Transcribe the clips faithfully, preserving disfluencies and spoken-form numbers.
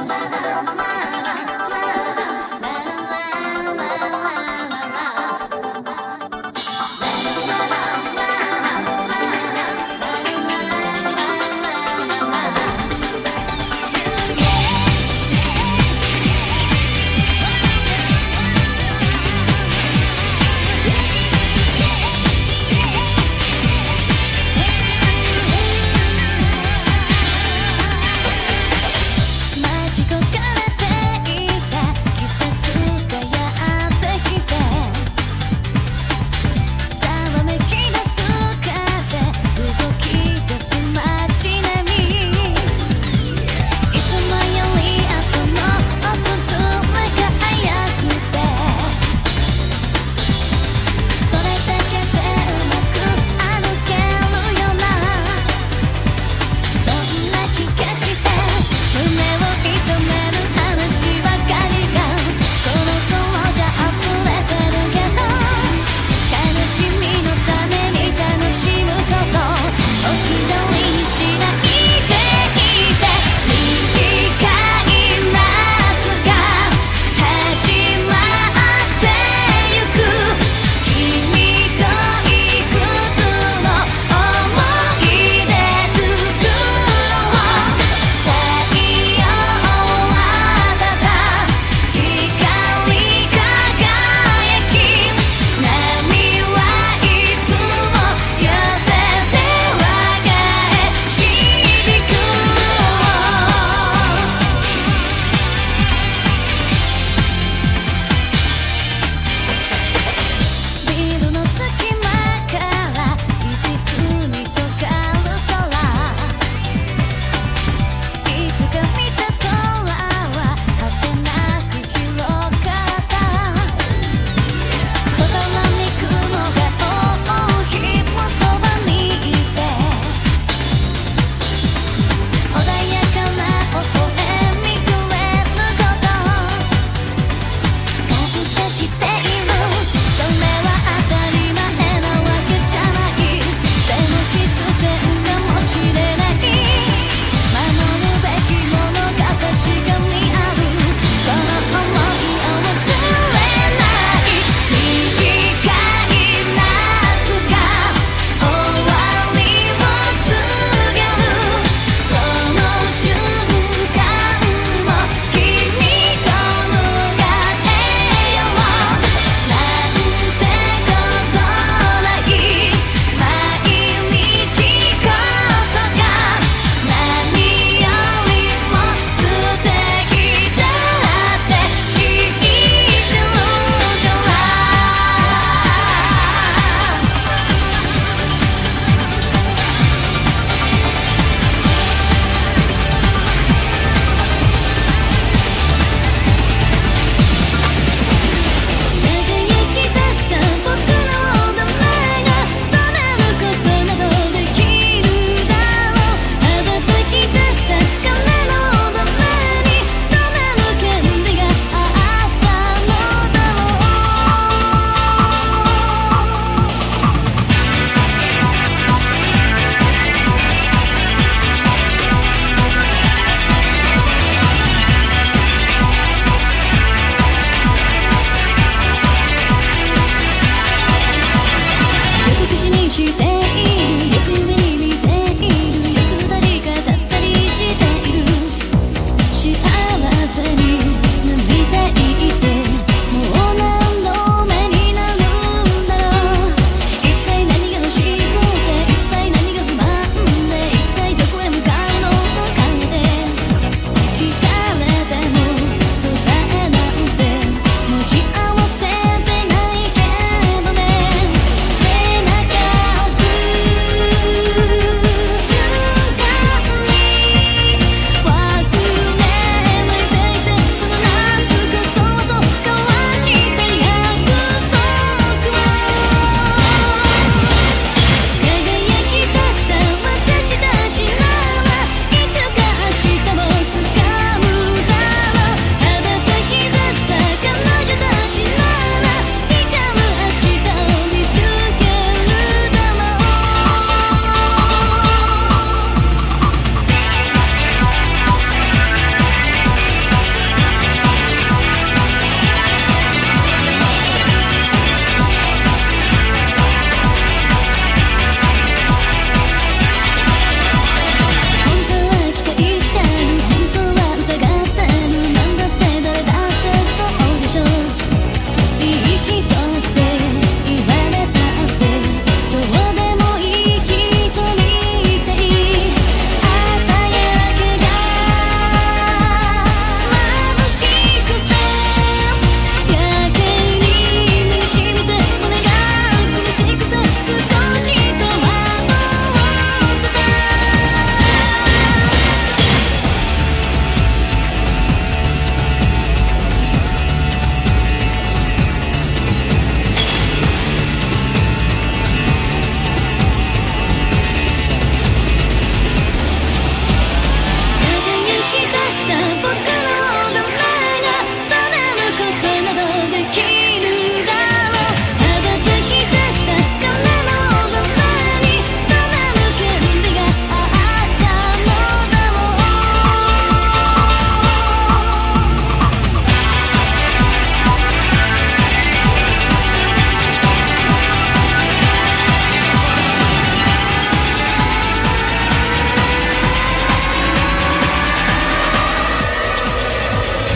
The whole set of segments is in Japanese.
待ち焦がれて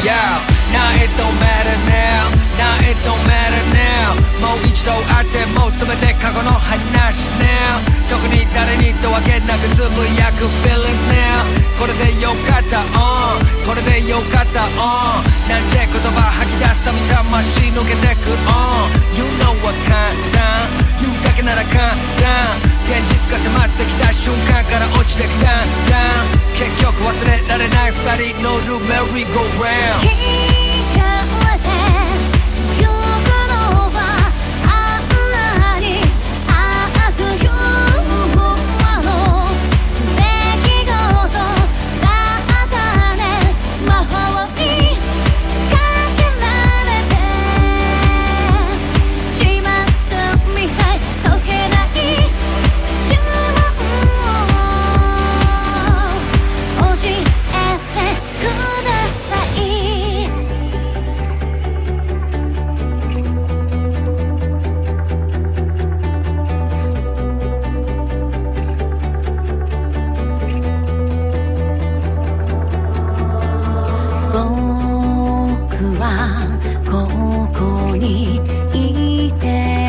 Yeah, now it don't matter now, now it don't matter now もう一度会っても全て過去の話 now 特に誰にとわけなくつぶやく feelings now これでよかった、uh、これでよかった、uh、なんて言葉吐き出すたび魂抜けてく、uh、You know what 簡単言うだけなら簡単現実が迫ってきた瞬間から落ちてきたんだ結局忘れられない二人乗るメリーゴーラウンド聞かれてゆくのはあんなにあっという間の出来事だったね魔法にかけられてしまった未来解けない呪文を教えてください僕はここにいて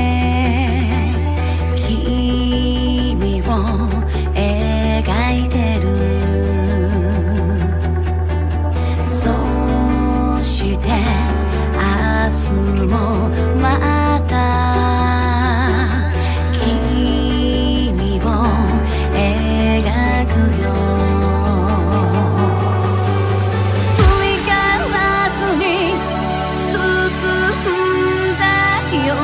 君を描いてるそして明日もまた君を描くよ振り返らずに進んだよ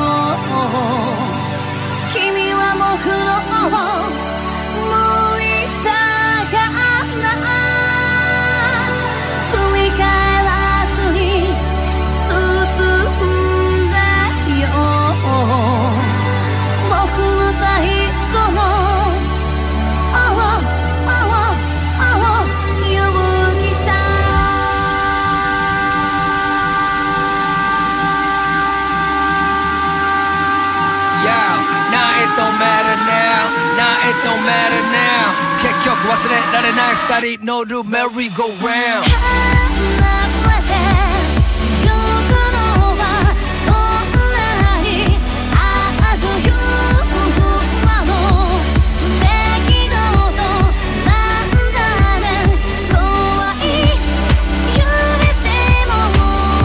君は僕の向いたから振り返らずに進んだよ僕の最後のあわあわあわ勇気さ Yeah, now it don't matter now, now it don't matter now 結局忘れられない二人乗るメリーゴーラウンド離れてゆくのはこんなにあっという間の出来事なんだね怖い夢でも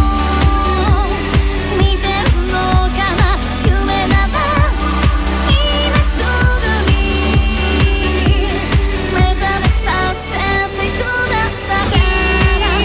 見てるのかな夢なら今すぐに目覚めさせてください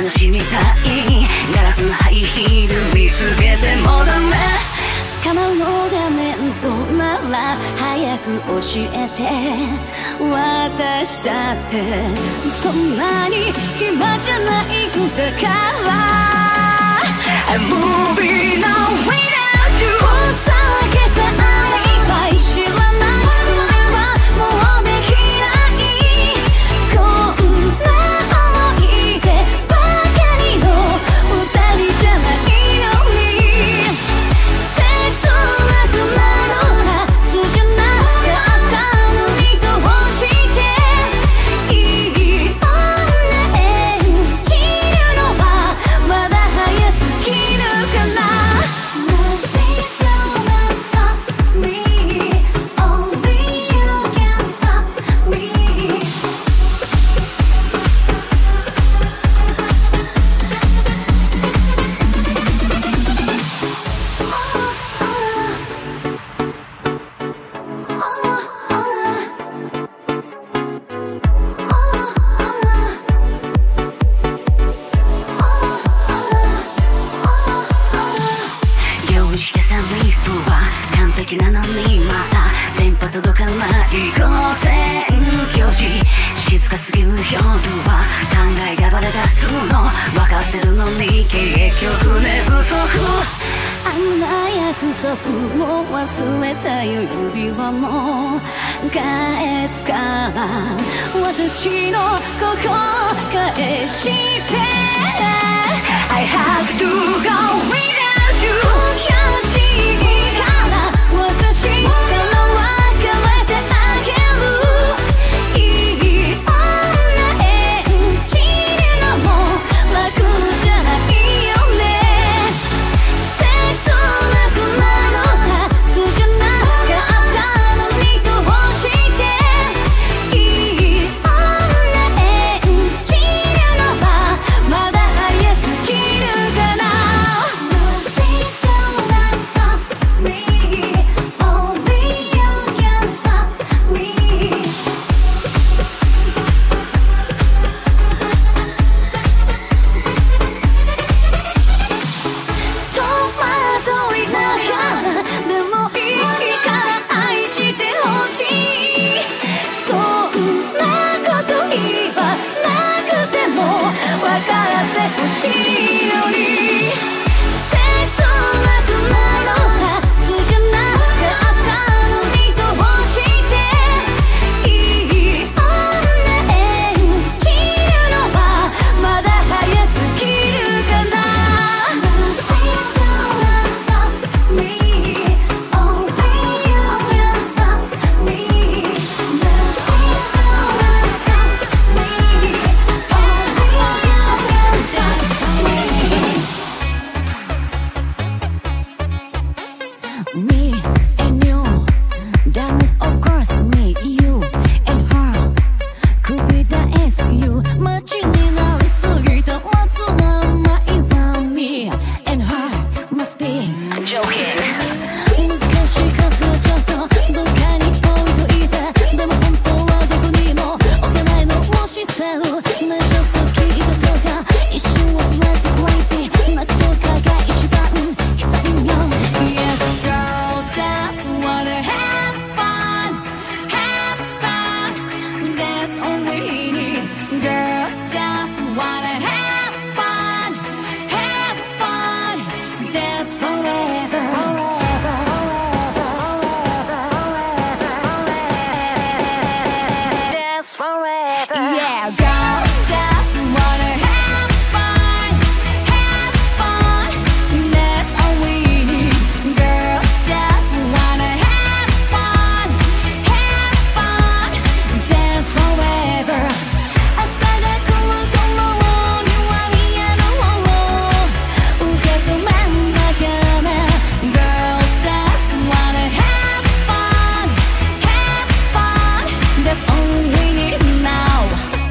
話みたいガラスのハイヒール見つけてもダメ構うのが面倒なら早く教えて私だってそんなに暇じゃないんだから I'm moving on without you ふざけたアリバイ知らない俺はもうできないこんな思い出ばかりの二人じゃないのに切なくなるはずじゃなかったのにどうしていい女演じるのはまだ早すぎるかな Nobody's gonna stop me Only you can stop me用意してさリフは完璧なのにまだ電波届かない午前よじ静かすぎる夜は考えがバレ出すの分かってるのに結局寝不足あんな約束も忘れたよ指輪も返すから私の心返して I have to go without you 悔しいから私から別れてあげるいい女演じるのも楽じゃないよね切なくなるはずじゃなかったのにどうしていい女演じるのはまだ早すぎるかな Nobody's gonna stop me Only you can stop me戸惑いながらでもいいから愛してほしいそんなこと言わなくても分かってほしいのに切なくなるはずじゃなかったのにどうしていい女演じるのはまだ早すぎるかな Nobody's gonna stop me Only you can stop me Nobody's gonna stop me Only you can stop me Me and you That is of course me You and her Could be that is you 待ちになりすぎた夏はないわ Me and her Must be I'm joking 難しいことはちょっとどっかに置いといてでも本当はどこにも置けないのを知ってるねえちょっと聞いたとか一瞬忘れて crazy 泣くとかが一番悲惨よ Yes girl just wanna have fun have fun That's all we need Girl just wanna have fun have fun That's forever That's forever Yeah girl just wanna have fun have fun That's all we need Girl just wanna have fun have fun That's forever 朝が来る頃には嫌なもの受け止めなきゃね Girl just wanna have fun have fun That's all we need now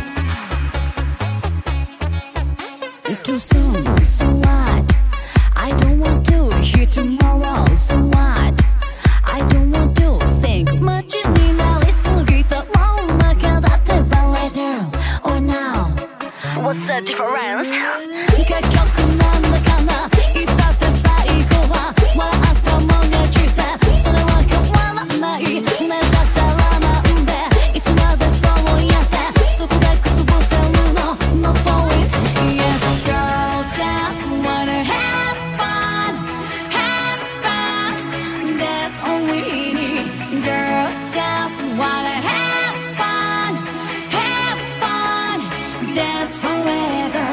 Too soon, so what? I don't want to hear tomorrow, so what? I don't want to think muchになりすぎたもん中だってバレてる Or now What's the difference 結局なんだかな言ったって最後は笑ったもんが来てそれは変わらないねだったらなんでいつまでそうやってそこでくすぶってるの No point Yes girl just wanna have fun Have fun That's all we need Girl just wanna have fun Have fun Dance forever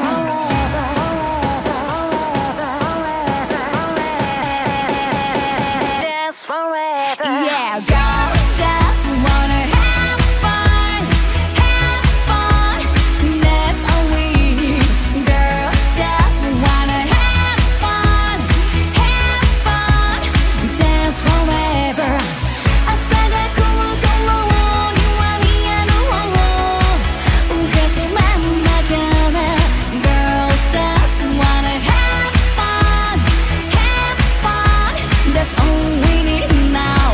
Dance forever Yeah girl just wanna have fun Have fun That's all we need Girl just wanna have fun Have fun Dance forever 朝が来る頃には嫌の受け止めんだけね Girl just wanna have fun Have fun That's all we need now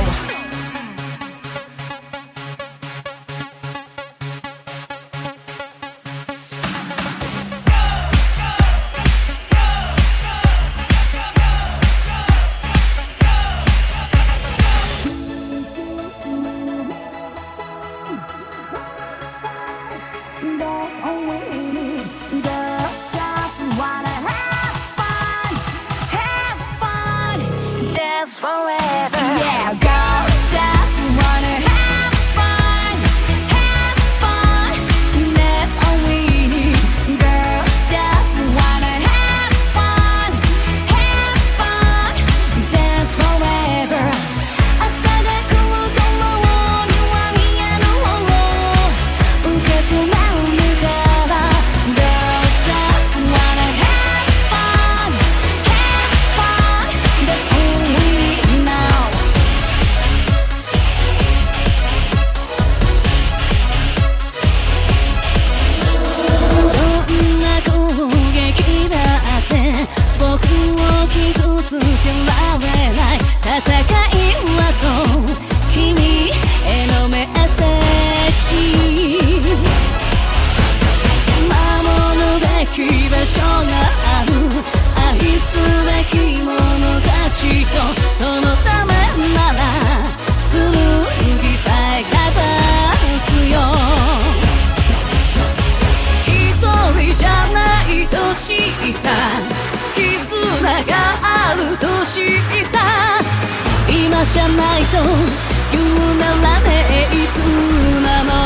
That's all we need Girl just wanna have fun Have fun Dance forever Yeah girl just wanna have fun Have fun That's all we need Girl just wanna have fun Have fun Dance forever 朝が来る頃には嫌の受け止めるから Girl just wanna have fun Have fun That's all we need now どんな攻撃だって僕を傷つけられない戦いはそう君へのメッセージ守るべき場所がある愛すべき者たちとそのためなら剣さえかざすよ一人じゃないと知った絆があると知った今じゃないと言うならねいつなの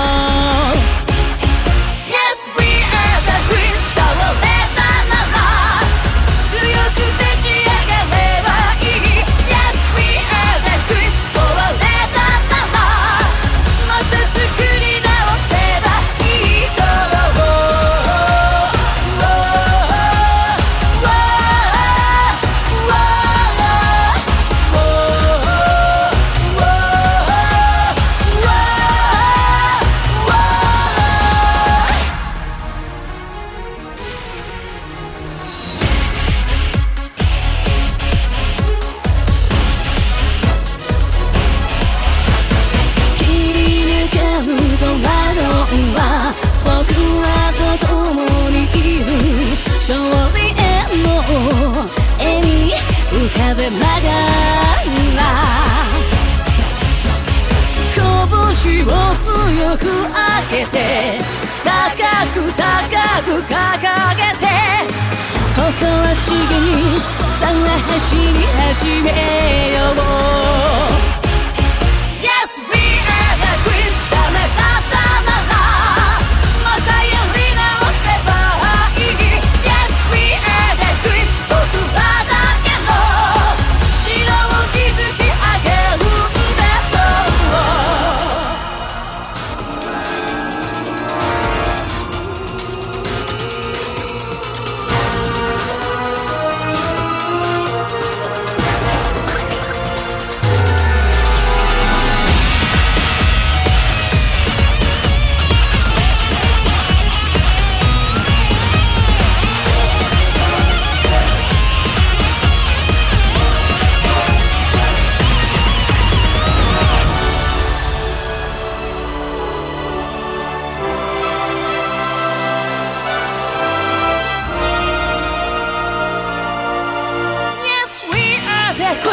Yes, we are the crystal 折れたなら強くて仕上がればいい Yes, we are the crystal 折れたならまた作り直せばいいと思う 切り抜けるドラゴンは僕らと共にいる勝利への笑み浮かべながら拳を強く上げて高く高く掲げて誇らしげにさあ走り始めようYes, we are the crystal 目立たならまたやり直せばいい Yes, we are the crystal 僕らだけの城を築き上げるんだと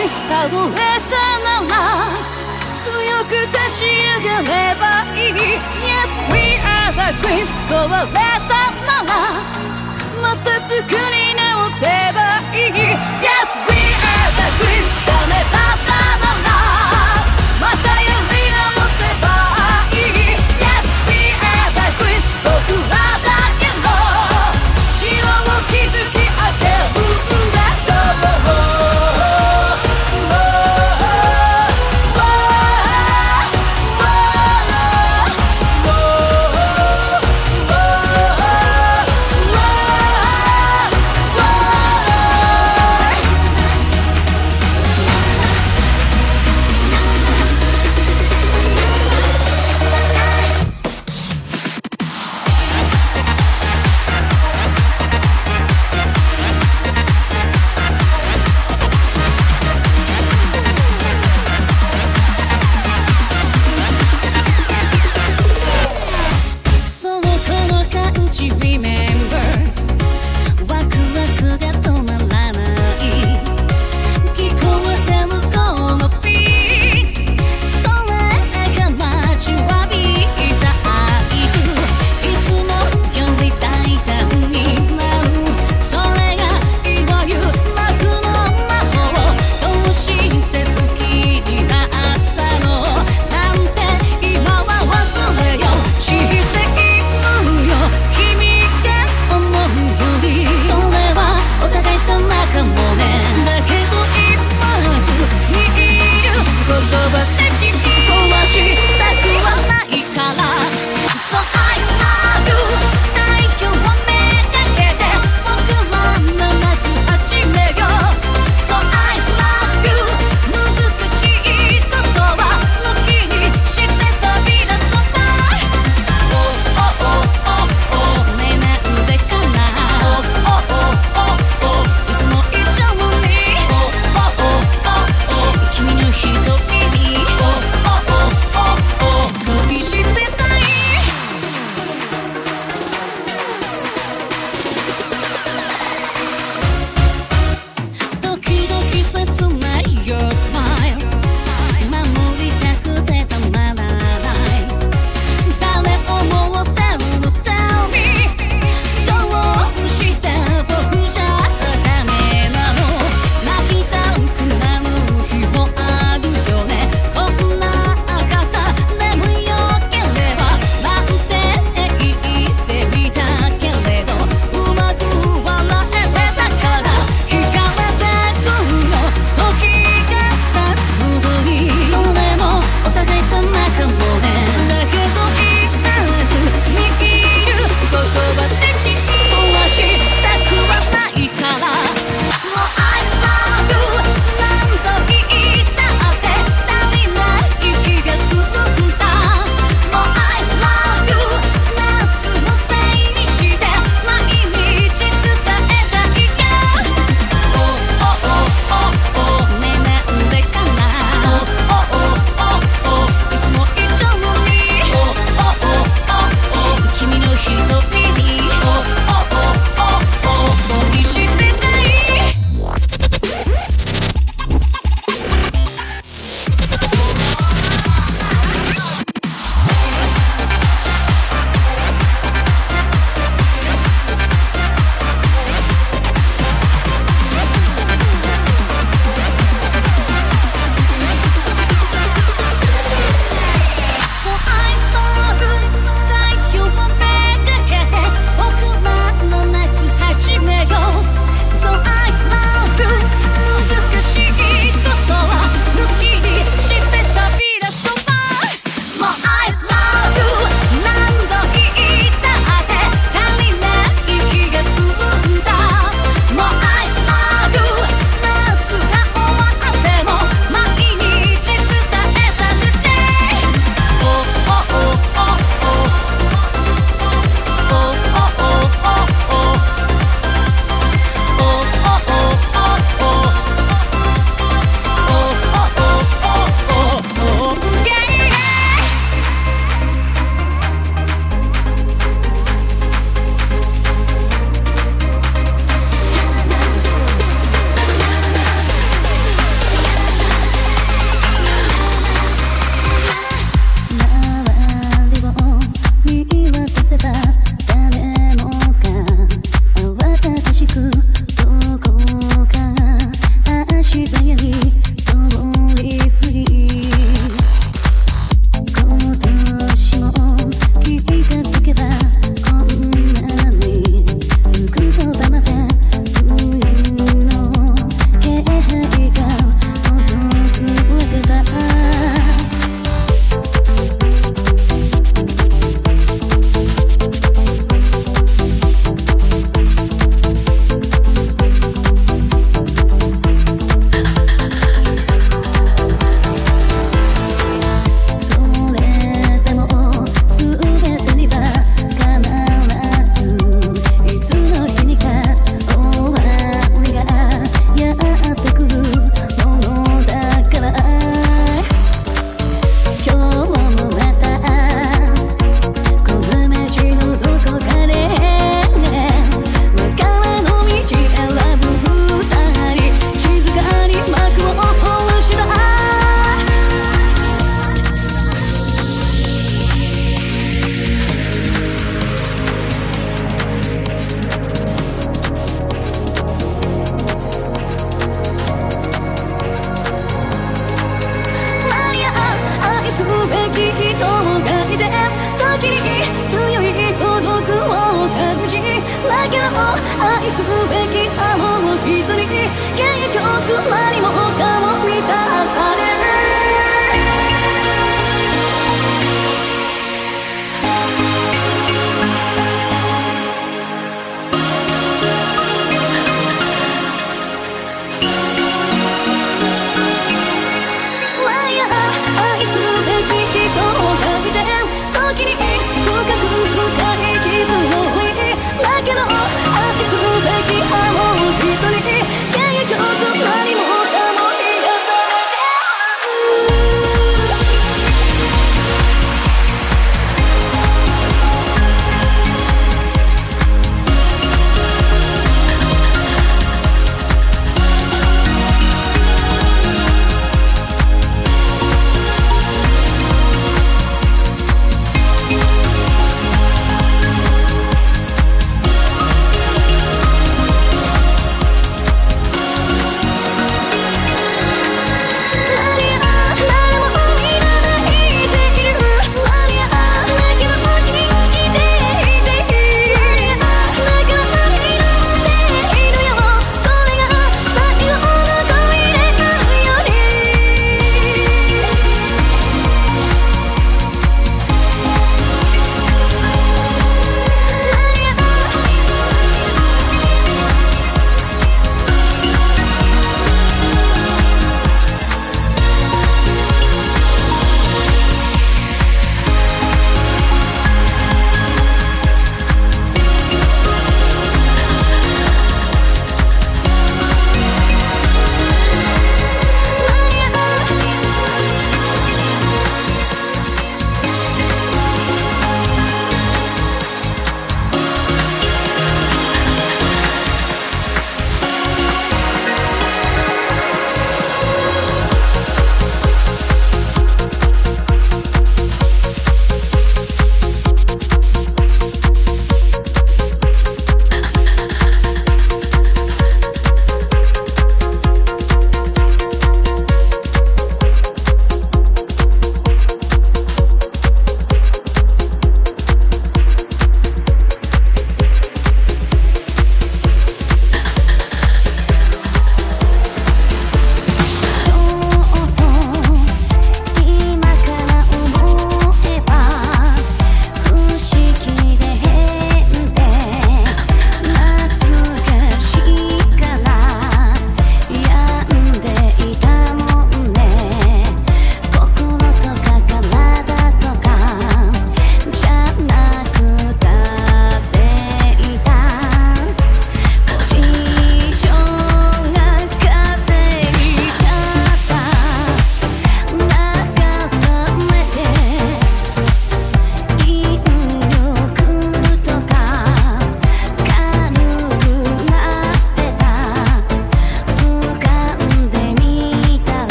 クリス倒れたなら強く立ち上がればいい Yes, we are the queens 壊れたならまた作り直せばいい Yes, we are the queens ダメだったならまたやり直せばいい Yes, we are the queens 僕らだけの城を築き上げるんだと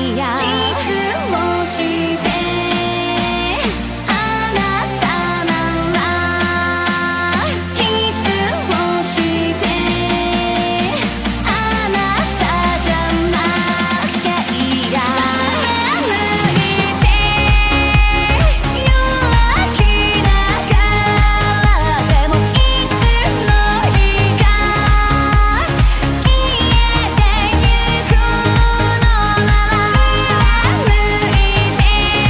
いやキスをしてあなたならキスをしてあなたじゃなきゃいいや向いて弱気だからでもいつの日か消えてゆくのなら向いて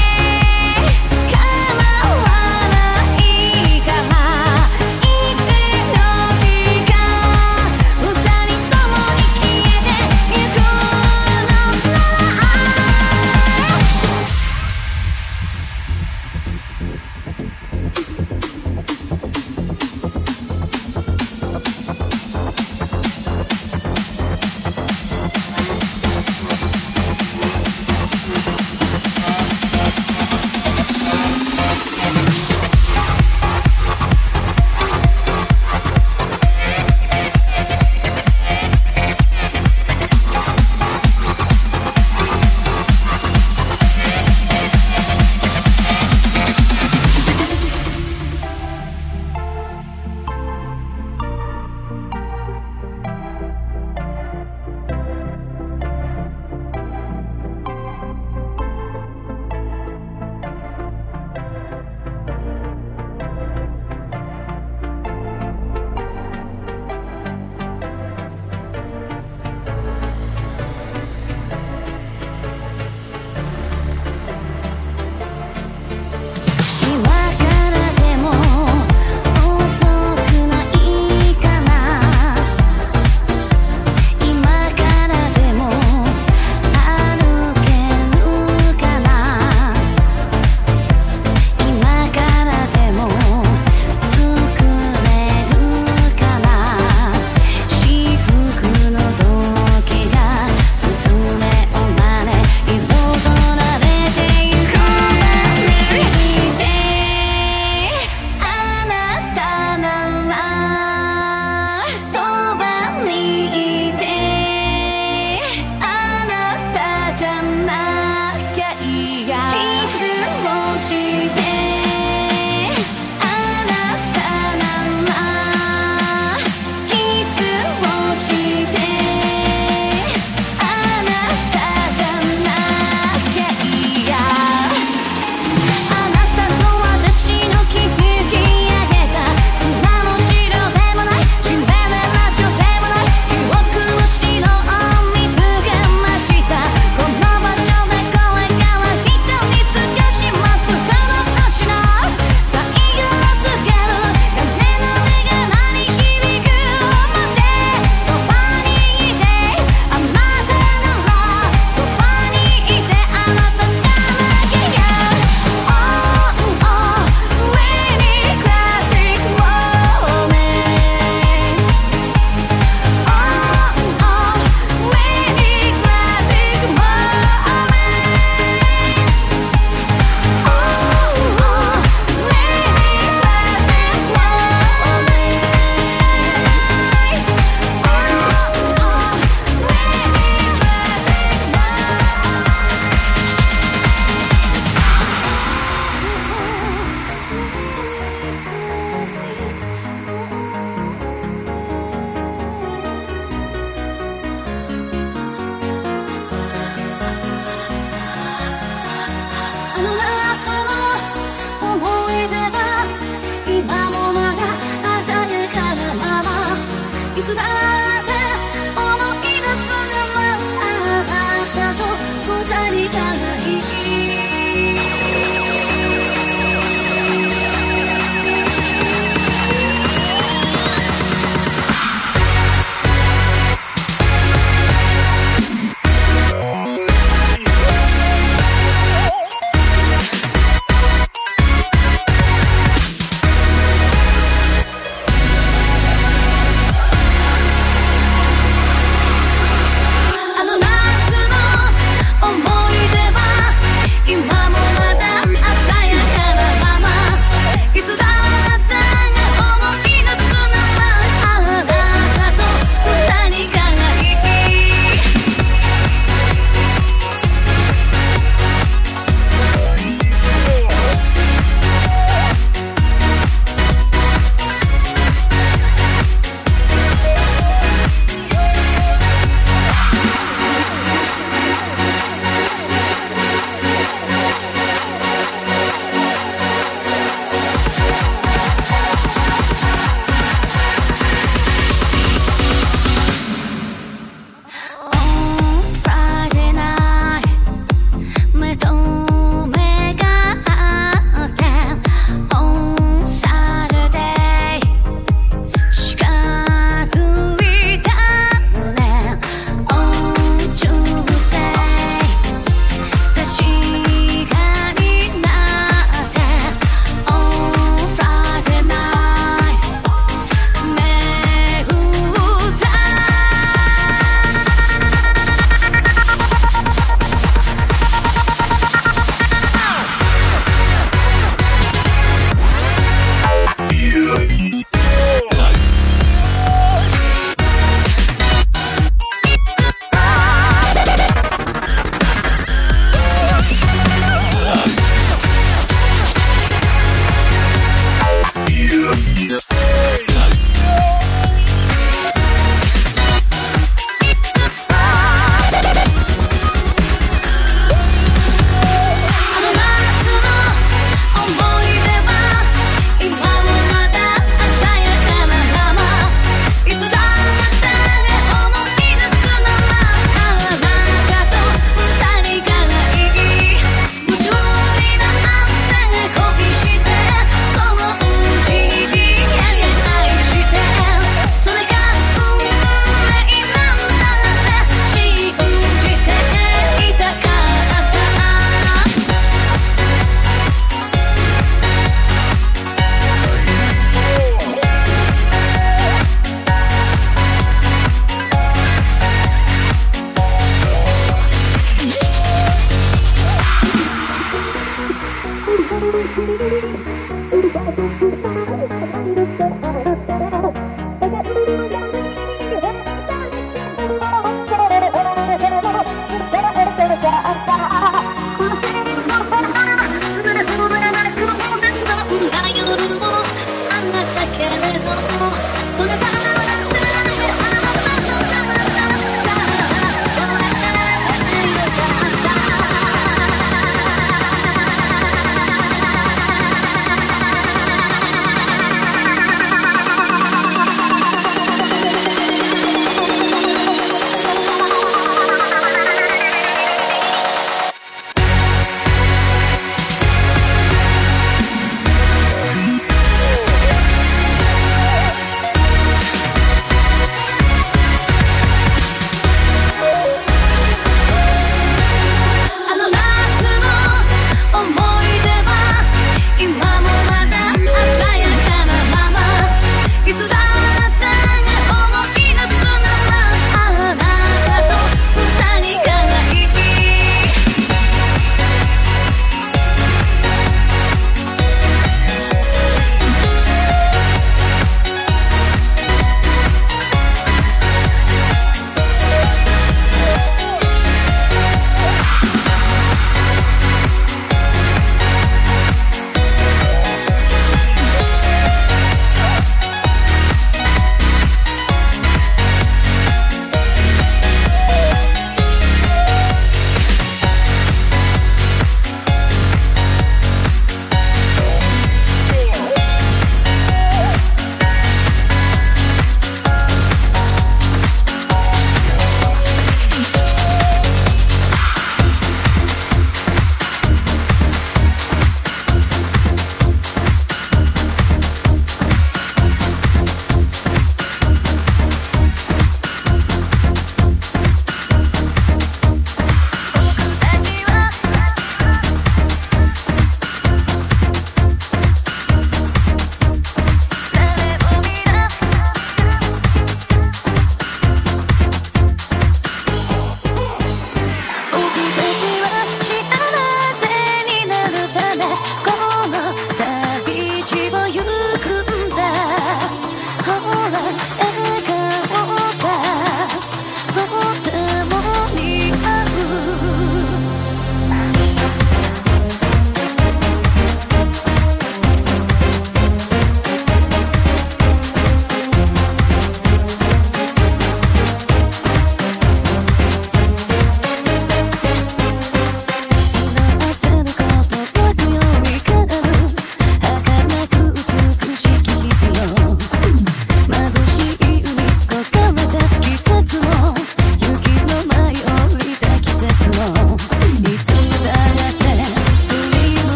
「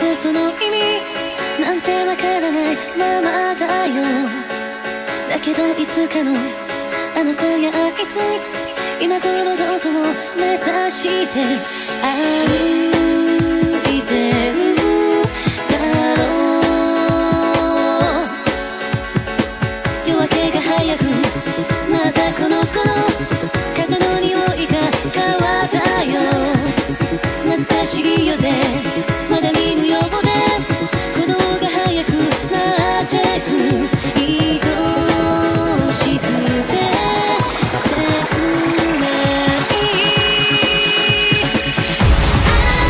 ことの意味なんてわからないままだよ。だけどいつかのあの子やあいつ今頃どこを目指して歩いてるだろう。夜明けが早くまたこの頃風の匂いが変わったよ。懐かしいよでまだ見ぬようで鼓動が早くなってく愛しくて切ない。あ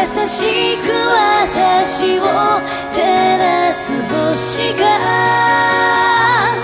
優しく私を照らす星が